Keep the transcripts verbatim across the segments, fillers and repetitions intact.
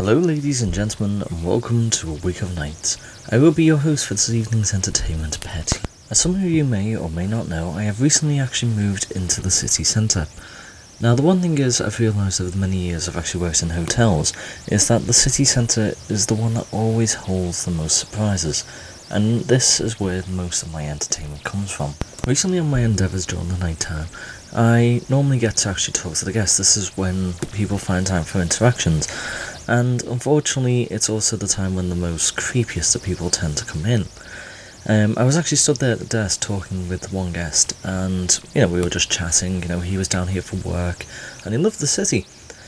Hello ladies and gentlemen, and welcome to A Week of Nights. I will be your host for this evening's entertainment, Petty. As some of you may or may not know, I have recently actually moved into the city centre. Now the one thing is, I've realised over the many years I've actually worked in hotels, is that the city centre is the one that always holds the most surprises, and this is where most of my entertainment comes from. Recently on my endeavours during the night time, I normally get to actually talk to the guests. This is when people find time for interactions. And unfortunately, it's also the time when the most creepiest of people tend to come in. Um, I was actually stood there at the desk talking with one guest, and, you know, we were just chatting. You know, he was down here for work, and he loved the city.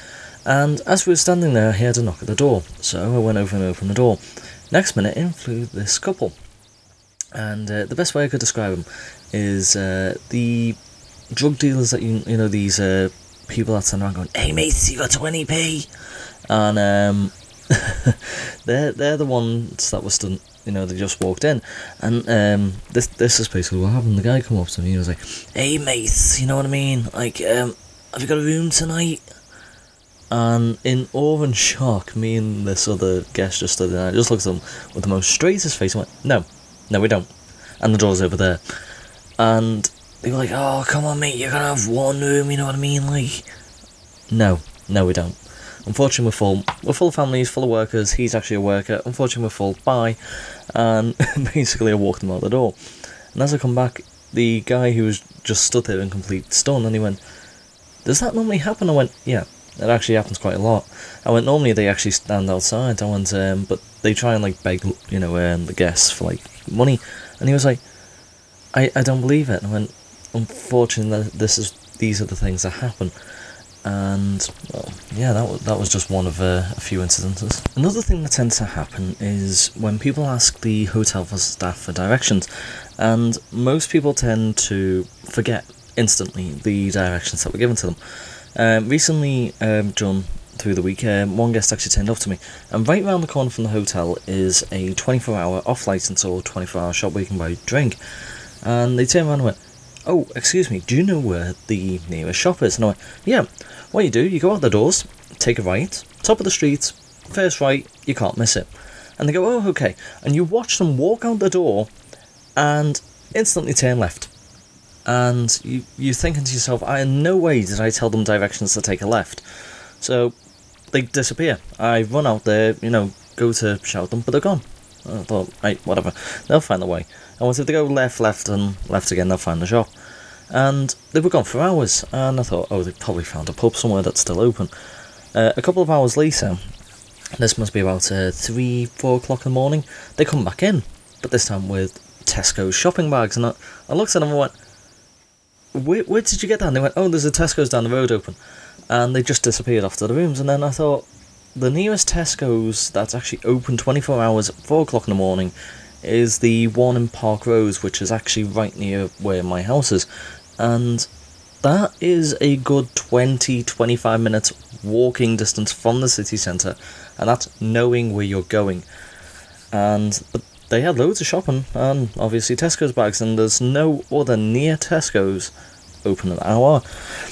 And as we were standing there, he had a knock at the door, so I went over and opened the door. Next minute, in flew this couple. And uh, the best way I could describe them is uh, the drug dealers that, you, you know, these uh, people that stand around going, "Hey mates, you got twenty p?" And um, they're they're the ones that were stood, you know, they just walked in, and um, this this is basically what happened. The guy come up to me, and he was like, "Hey mates, you know what I mean? Like, um, have you got a room tonight?" And in awe and shock, me and this other guest just stood there. And I just looked at him with the most straightest face and went, "No, no, we don't." And the door's over there, and they were like, "Oh, come on, mate, you're gonna have one room, you know what I mean? Like, no, no, we don't. Unfortunately, we're full. We're full of families, full of workers. He's actually a worker. Unfortunately, we're full. Bye." And basically, I walked him out the door. And as I come back, the guy who was just stood there in complete stun, and he went, "Does that normally happen?" I went, "Yeah, it actually happens quite a lot." I went, "Normally, they actually stand outside." I went, um, "But they try and, like, beg, you know, um, the guests for, like, money." And he was like, I, I don't believe it." And I went, "Unfortunately, this is these are the things that happen." And, well, yeah, that was, that was just one of uh, a few incidences. Another thing that tends to happen is when people ask the hotel for staff for directions, and most people tend to forget instantly the directions that were given to them. Um, recently, um, John, through the week, um, one guest actually turned up to me, and right round the corner from the hotel is a twenty-four hour off-licence or twenty-four hour shop where you can buy a drink. And they turned around and went, "Oh, excuse me, do you know where the nearest shop is?" And I went, "Yeah, what you do, you go out the doors, take a right, top of the street, first right, you can't miss it." And they go, "Oh, okay." And you watch them walk out the door and instantly turn left. And you, you're thinking to yourself, I in no way did I tell them directions to take a left. So they disappear. I run out there, you know, go to shout them, but they're gone. I thought, right, whatever, they'll find the way. And once if they go left, left, and left again, they'll find the shop. And they were gone for hours, and I thought, oh, they probably found a pub somewhere that's still open. Uh, a couple of hours later, this must be about uh, three, four o'clock in the morning, they come back in, but this time with Tesco's shopping bags, and I, I looked at them and went, where, where did you get that? And they went, "Oh, there's a Tesco's down the road open." And they just disappeared off to the rooms, and then I thought, the nearest Tesco's that's actually open twenty-four hours at four o'clock in the morning is the one in Park Rose, which is actually right near where my house is. And that is a good twenty to twenty-five minutes walking distance from the city centre, and that's knowing where you're going. And but they had loads of shopping, and obviously Tesco's bags, and there's no other near Tesco's open an hour.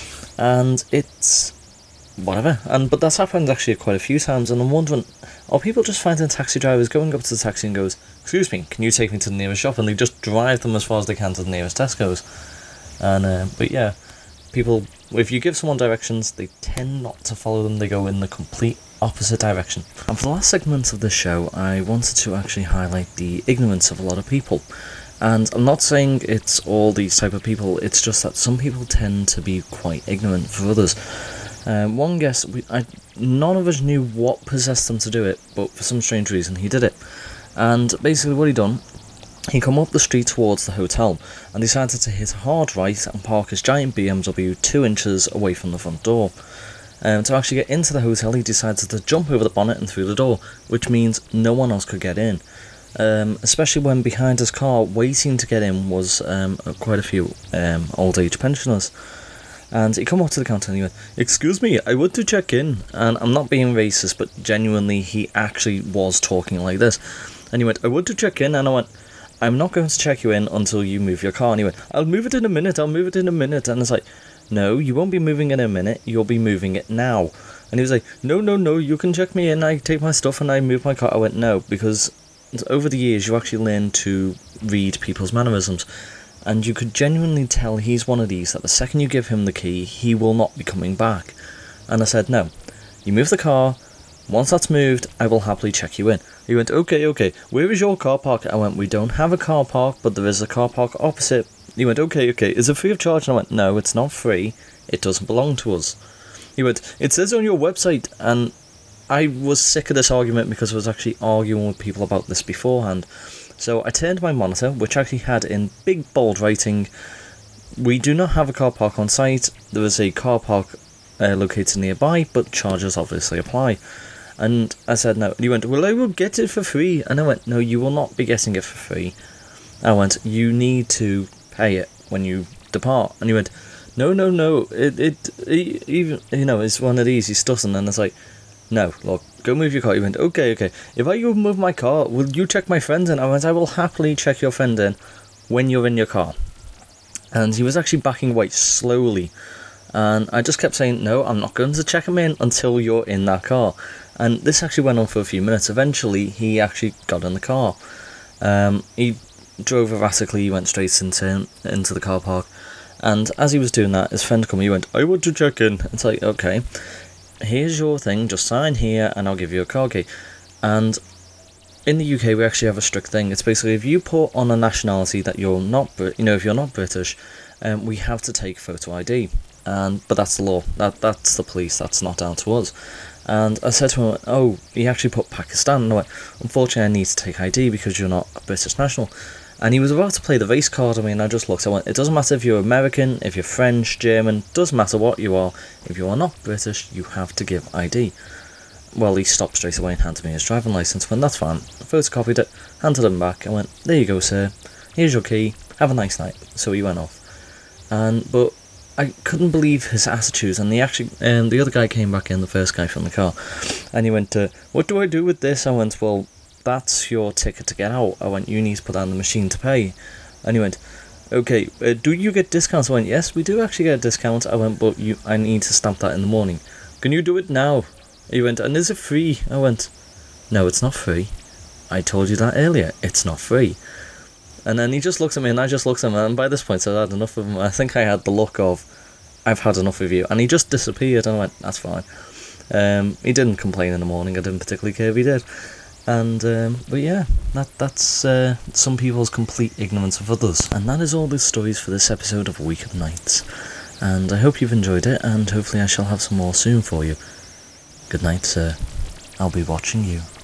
And it's whatever. And but that's happened actually quite a few times, and I'm wondering, are people just finding taxi drivers going up to the taxi and goes, "Excuse me, can you take me to the nearest shop?" And they just drive them as far as they can to the nearest Tesco's. And uh, but yeah, people, if you give someone directions, they tend not to follow them. They go in the complete opposite direction. And for the last segment of this show, I wanted to actually highlight the ignorance of a lot of people. And I'm not saying it's all these type of people, it's just that some people tend to be quite ignorant for others. Um, one guest, we, I, none of us knew what possessed him to do it, but for some strange reason he did it. And basically what he done, he come up the street towards the hotel and decided to hit a hard right and park his giant B M W two inches away from the front door. Um, to actually get into the hotel, he decided to jump over the bonnet and through the door, which means no one else could get in. Um, especially when behind his car, waiting to get in, was um, quite a few um, old age pensioners. And he come up to the counter and he went, "Excuse me, I want to check in." And I'm not being racist, but genuinely he actually was talking like this. And he went, "I want to check in." And I went, "I'm not going to check you in until you move your car." And he went, "I'll move it in a minute, I'll move it in a minute." And it's like, no, you won't be moving in a minute, you'll be moving it now. And he was like, no, no, no, you can check me in. I take my stuff and I move my car. I went, no, because over the years you actually learn to read people's mannerisms. And you could genuinely tell he's one of these that the second you give him the key, he will not be coming back. And I said, no, you move the car. Once that's moved, I will happily check you in. He went, okay, okay, where is your car park? I went, we don't have a car park, but there is a car park opposite. He went, okay, okay, is it free of charge? And I went, no, it's not free. It doesn't belong to us. He went, it says on your website. And I was sick of this argument because I was actually arguing with people about this beforehand. So I turned my monitor, which actually had in big bold writing, we do not have a car park on site. There is a car park uh, located nearby, but charges obviously apply. And I said no. And he went, well, I will get it for free. And I went, no, you will not be getting it for free. I went, you need to pay it when you depart. And he went, no, no, no, it, it, it even, you know, it's one of these, he's stuttering. And it's like, no, look, go move your car. He went, okay, okay, if I go move my car, will you check my friend in? I went, I will happily check your friend in when you're in your car. And he was actually backing away slowly. And I just kept saying, no, I'm not going to check him in until you're in that car. And this actually went on for a few minutes. Eventually, he actually got in the car. Um, he drove erratically, he went straight into, into the car park. And as he was doing that, his friend came, he went, I want to check in. It's like, okay, here's your thing, just sign here and I'll give you a car key. And in the U K, we actually have a strict thing. It's basically, if you put on a nationality that you're not, you know, if you're not British, um, we have to take photo I D. And but that's the law. That That's the police. That's not down to us. And I said to him, oh, he actually put Pakistan. And I went, unfortunately, I need to take I D because you're not a British national. And he was about to play the race card. I mean, I just looked. I went, it doesn't matter if you're American, if you're French, German, doesn't matter what you are. If you are not British, you have to give I D. Well, he stopped straight away and handed me his driving licence. When that's fine, I photocopied it, handed him back. I went, there you go, sir. Here's your key. Have a nice night. So he went off. And but I couldn't believe his attitude. And the actually, um, the other guy came back in, the first guy from the car, and he went, uh, what do I do with this? I went, well, that's your ticket to get out. I went, you need to put that on the machine to pay. And he went, okay, uh, do you get discounts? I went, yes, we do actually get a discount. I went, but you, I need to stamp that in the morning. Can you do it now? He went, and is it free? I went, no, it's not free. I told you that earlier. It's not free. And then he just looks at me, and I just looked at him, and by this point I'd had enough of him. I think I had the look of, I've had enough of you. And he just disappeared, and I went, that's fine. Um, he didn't complain in the morning. I didn't particularly care if he did. And, um, but yeah, that that's uh, some people's complete ignorance of others. And that is all the stories for this episode of Week of Nights. And I hope you've enjoyed it, and hopefully I shall have some more soon for you. Good night, sir. I'll be watching you.